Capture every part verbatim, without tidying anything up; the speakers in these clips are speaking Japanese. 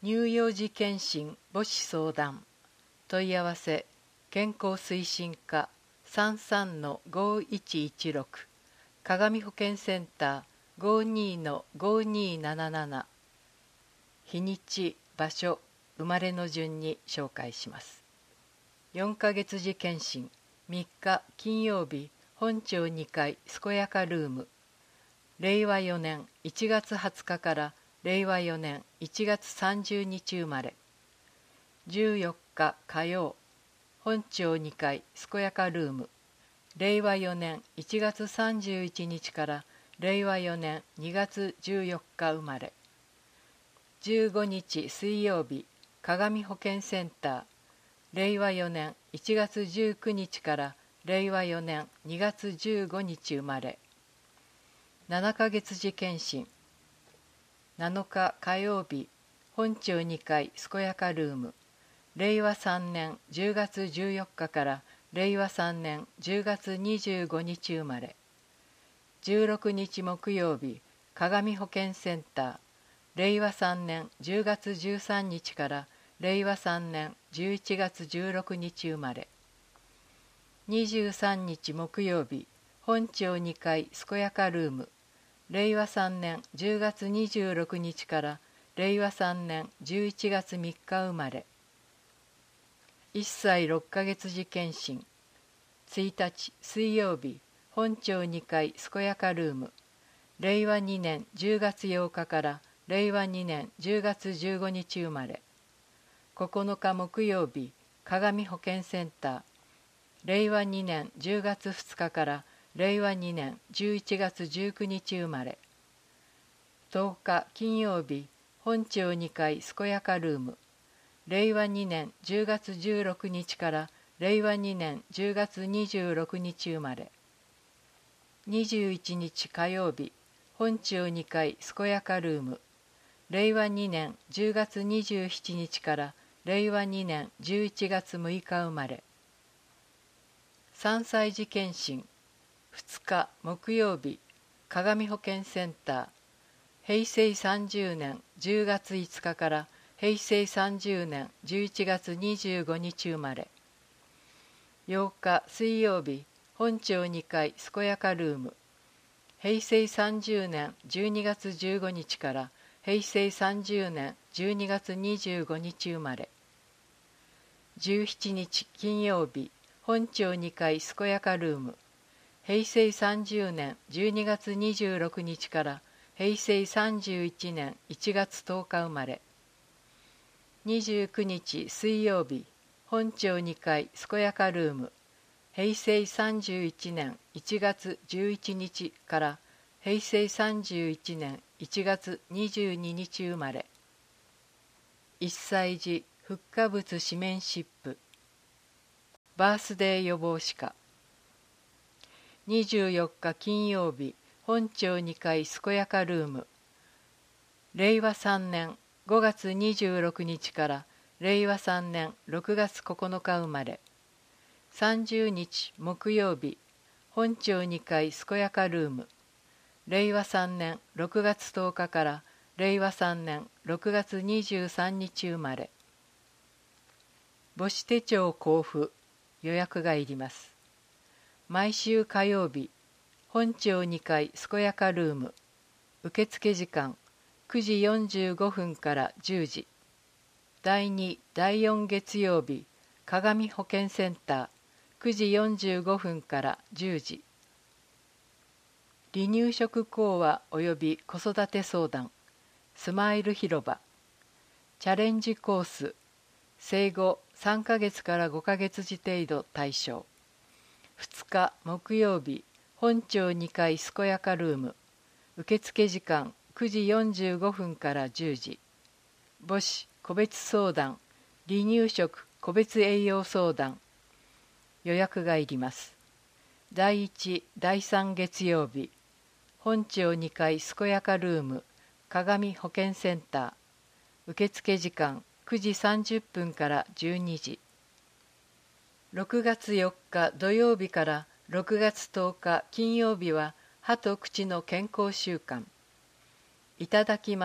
乳幼児健診母子相談問い合わせ健康推進課 さんさんのごいちいちろく 鏡保健センター ごにのごになななな 日にち、場所、生まれの順に紹介します。よんかげつ次検診みっか金曜日本町にかい健やかルームれいわよねんいちがつはつかかられいわよねんいちがつさんじゅうにち生まれじゅうよっか火曜本町にかい健やかルームれいわよねんいちがつさんじゅういちにちかられいわよねんにがつじゅうよっか生まれじゅうごにち水曜日鏡保健センターれいわよねんいちがつじゅうくにちかられいわよねんにがつじゅうごにち生まれななかげつ次検診なのか火曜日本町にかい健やかルームれいわさんねんじゅうがつじゅうよっかかられいわさんねんじゅうがつにじゅうごにち生まれじゅうろくにち木曜日鏡保健センターれいわさんねんじゅうがつじゅうさんにちかられいわさんねんじゅういちがつじゅうろくにち生まれにじゅうさんにち木曜日本町にかい健やかルームれいわさんねんじゅうがつにじゅうろくにちかられいわさんねんじゅういちがつみっか生まれいっさいろっかげつ次検診ついたち水曜日本町にかい健やかルームれいわにねんじゅうがつようかかられいわにねんじゅうがつじゅうごにち生まれここのか木曜日鏡保健センターれいわにねんじゅうがつふつかかられいわにねんじゅういちがつじゅうくにち生まれとおか金曜日本町にかい健やかルームれいわにねんじゅうがつじゅうろくにちかられいわにねんじゅうがつにじゅうろくにち生まれにじゅういちにち火曜日本町にかい健やかルームれいわにねんじゅうがつにじゅうしちにちかられいわにねんじゅういちがつむいか生まれさんさい児検診ふつか木曜日鏡保健センターへいせいさんじゅうねんじゅうがついつかからへいせいさんじゅうねんじゅういちがつにじゅうごにち生まれようか水曜日本町にかい健やかルームへいせいさんじゅうねんじゅうにがつじゅうごにちからへいせいさんじゅうねんじゅうにがつにじゅうごにち生まれじゅうしちにち金曜日本町にかい健やかルームへいせいさんじゅうねんじゅうにがつにじゅうろくにちからへいせいさんじゅういちねんいちがつとおか生まれにじゅうくにち水曜日本町にかい健やかルームへいせいさんじゅういちねんいちがつじゅういちにちからへいせいさんじゅういちねんいちがつにじゅうににち生まれいっさい児復活物紙面湿布バースデー予防歯科にじゅうよっか金曜日本町にかい健やかルームれいわさんねんごがつにじゅうろくにちかられいわさんねんろくがつここのか生まれさんじゅうにち木曜日本町にかい健やかルームれいわさんねんろくがつとおかかられいわさんねんろくがつにじゅうさんにち生まれ母子手帳交付予約がいります毎週火曜日本町にかい健やかルーム受付時間くじよんじゅうごふんからじゅうじだいにだいよん月曜日鏡保健センターくじよんじゅうごふんからじゅうじ離乳食講話及び子育て相談スマイル広場チャレンジコース生後さんかげつからごかげつ時程度対象ふつか木曜日本町にかい健やかルーム受付時間くじよんじゅうごふんからじゅうじ母子個別相談離乳食個別栄養相談予約がいりますだいいちだいさん月曜日本町にかい健やかルーム鏡保健センター受付時間くじさんじゅっぷんからじゅうにじろくがつよっか土曜日からろくがつとおか金曜日は歯と口の健康週間いただきます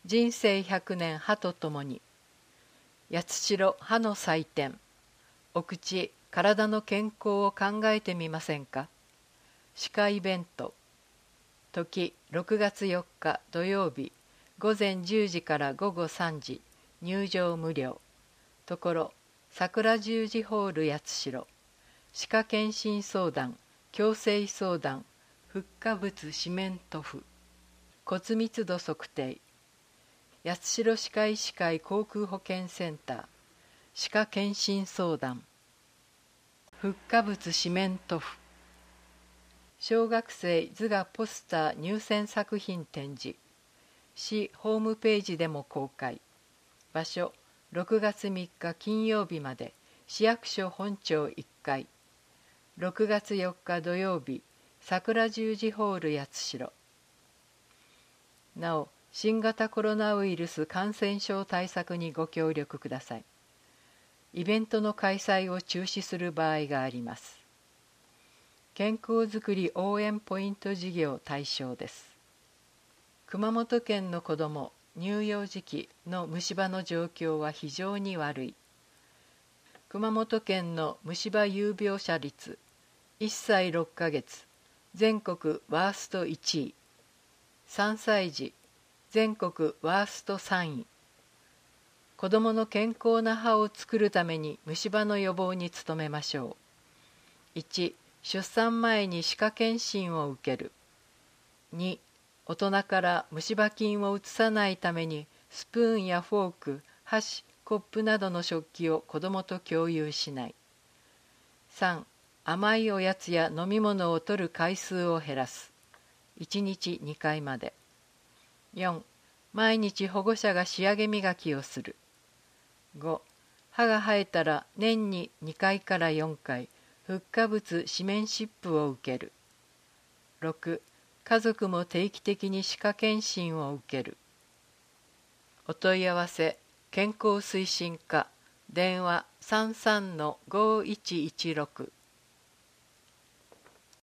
人生百年歯とともに。八代歯の祭典。お口、体の健康を考えてみませんか。歯科イベント。時ろくがつよっか土曜日、午前じゅうじから午後さんじ、入場無料。ところ、桜十字ホール八代。歯科検診相談、矯正相談、フッ化物四面塗布。骨密度測定。八代歯科医師会航空保健センター。歯科検診相談。フッ化物四面塗布。小学生図画ポスター入選作品展示。市ホームページでも公開。場所ろくがつみっか金曜日まで市役所本庁いっかい。ろくがつよっか土曜日、桜十字ホール八代。なお、新型コロナウイルス感染症対策にご協力ください。イベントの開催を中止する場合があります。健康づくり応援ポイント事業対象です。熊本県の子ども乳幼児期の虫歯の状況は非常に悪い。熊本県の虫歯有病者率いっさいろっかげつ全国ワーストいちい、さんさい児全国ワーストさんい。子どもの健康な歯を作るために虫歯の予防に努めましょう。いち、出産前に歯科検診を受ける。に、大人から虫歯菌を移さないためにスプーンやフォーク、箸、コップなどの食器を子どもと共有しない。さん、甘いおやつや飲み物を摂る回数を減らす。いちにちにかいまで。よん、毎日保護者が仕上げ磨きをする。ご、歯が生えたら年ににかいからよんかい、フッ化物四面湿布を受ける。ろく、家族も定期的に歯科検診を受ける。お問い合わせ、健康推進課、電話 さんさんのごいちいちろく。